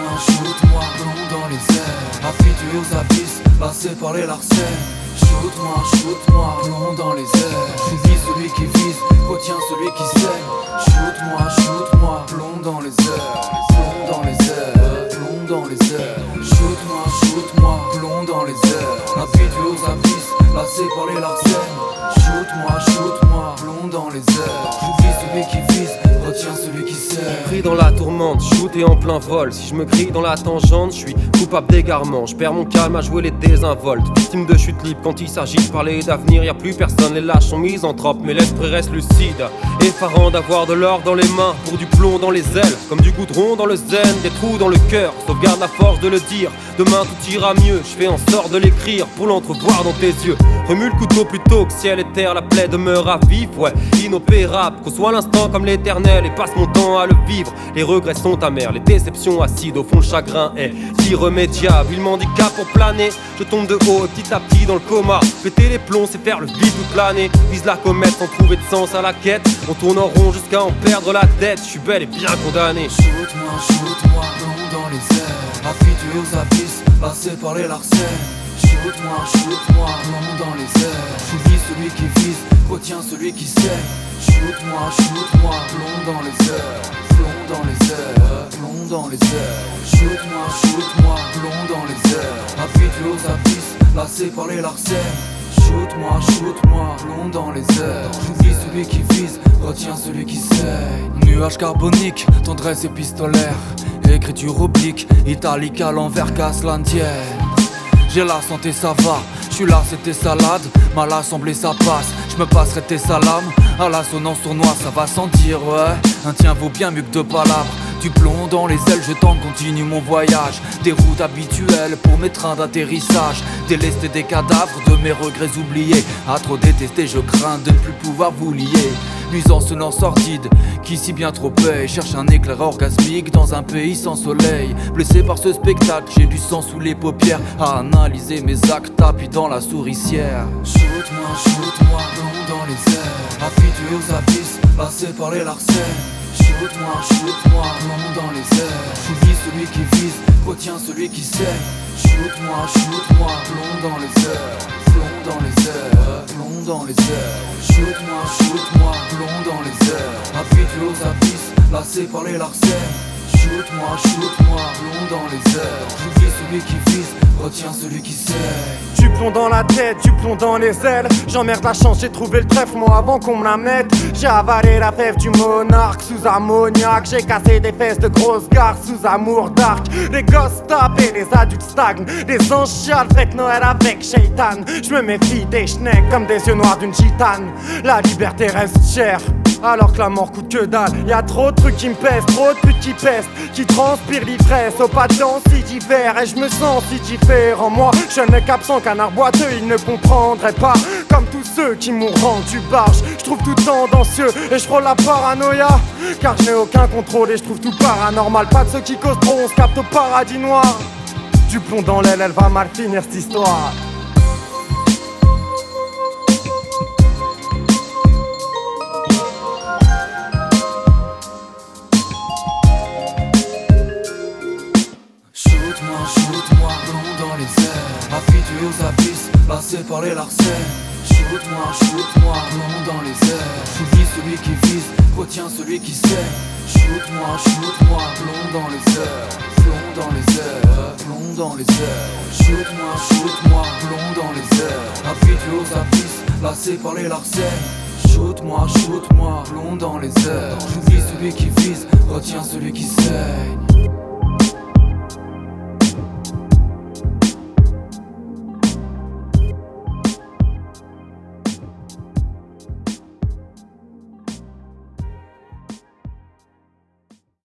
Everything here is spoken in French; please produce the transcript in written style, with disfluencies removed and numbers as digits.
shoot-moi, plomb dans les airs, affidé aux abysses, lassé par les larcènes. Shoot-moi, plomb dans les airs, je vise celui qui vise, retiens celui qui saigne. Shoot-moi, plomb dans les airs, plomb dans les airs, plomb dans les airs. Shoot-moi, plomb dans les airs, affidé aux abysses, lassé par les larcènes. Shoot-moi, plomb dans les airs, je vise celui qui vise, retiens celui qui sait. Pris dans la tourmente, shooté en plein vol. Si je me grille dans la tangente, je suis coupable d'égarement. Je perds mon calme à jouer les désinvoltes. Victime de chute libre quand il s'agit de parler d'avenir. Y'a plus personne, les lâches sont misanthropes, mais l'esprit reste lucide. Effarant d'avoir de l'or dans les mains, pour du plomb dans les ailes, comme du goudron dans le zen, des trous dans le cœur. Sauvegarde la force de le dire, demain tout ira mieux. Je fais en sorte de l'écrire pour l'entrevoir dans tes yeux. Remue le couteau plutôt que ciel et terre, la plaie demeure à vif, ouais, inopérable. Conçois l'instant comme l'éternel et passe mon temps à le vivre. Les regrets sont amers, les déceptions acides, au fond le chagrin est irrémédiable. Il m'handicape pour planer, je tombe de haut et petit à petit dans le coma. Péter les plombs, c'est faire le vide toute l'année. Vise la comète sans trouver de sens à la quête. On tourne en rond jusqu'à en perdre la tête. Je suis bel et bien condamné. Shoot-moi, plomb dans les airs, affidé aux abysses, lassé par les larcènes. Shoot-moi, plomb dans les airs, je vise celui qui vise, retiens celui qui sait. Shoot-moi, plomb dans les airs, plomb dans les airs, plomb dans les airs. Shoot-moi, plomb dans les airs, affidé aux abysses, lassé par les larcènes. Shoot-moi, plomb dans les airs, je vise celui qui vise, retiens celui qui saigne. Nuage carbonique, tendresse épistolaire, écriture oblique, italique à l'envers, casse l'antienne. J'ai la santé, ça va, je suis là, c'est tes salades, mal assemblé, ça passe, je me passerai tes salames, à l'assonance sournoise, ça va sentir, ouais. Un tien vaut bien mieux que deux palabres. Du plomb dans les ailes, je tente, continue mon voyage. Des routes habituelles pour mes trains d'atterrissage. Délester des cadavres de mes regrets oubliés. À trop détester, je crains de ne plus pouvoir vous lier. Nuisance non sordide, qui si bien trop paye. Cherche un éclair orgasmique dans un pays sans soleil. Blessé par ce spectacle, j'ai du sang sous les paupières. À analyser mes actes tapis dans la souricière. Shoot-moi, plomb dans les airs, affidé aux abysses, lassé par les larcènes. Shoot-moi, plomb dans les airs, je vise celui qui vise, retiens celui qui sait. Shoot-moi, plomb dans les airs, plomb dans les airs, plomb dans les airs. Shoot-moi, plomb dans les airs, affidé aux abysses, lassé par les larcènes. Shoot-moi, plomb dans les airs, je vise celui qui vise, retiens celui qui sait. Du plomb dans la tête, du plomb dans les ailes. J'emmerde la chance, j'ai trouvé le trèfle moi avant qu'on me la mette. J'ai avalé la fève du monarque sous ammoniac. J'ai cassé des fesses de grosses garces sous amour d'arc. Les gosses tapent et les adultes stagnent. Les anges chialent, fête Noël avec Shaitan. Je me méfie des schnecks comme des yeux noirs d'une gitane. La liberté reste chère, alors que la mort coûte que dalle. Y'a trop de trucs qui me pèsent, trop de putes qui pestent, qui transpirent l'ivresse au pas de si d'hiver. Et je me sens si différent. Moi, je n'ai qu'absent qu'un art boiteux, il ne comprendrait pas. Comme tous ceux qui m'ont rendu barge, je trouve tout tendancieux et je frôle la paranoïa. Car je n'ai aucun contrôle et je trouve tout paranormal. Pas de ceux qui causent trop, on se capte au paradis noir. Du plomb dans l'aile, elle va mal finir cette histoire. Shoot-moi, plomb dans les airs, affidé aux abysses, lassé par les larcènes. Shoot-moi, plomb dans les airs, je vise celui qui vise, retiens celui qui sait. Shoot-moi, plomb dans les airs, plomb dans les airs, plomb dans les airs. Shoot-moi, plomb dans les airs, affidé aux abysses, lassé par les larcènes. Shoot-moi, plomb dans les airs, je vise celui qui vise, retiens celui qui saigne.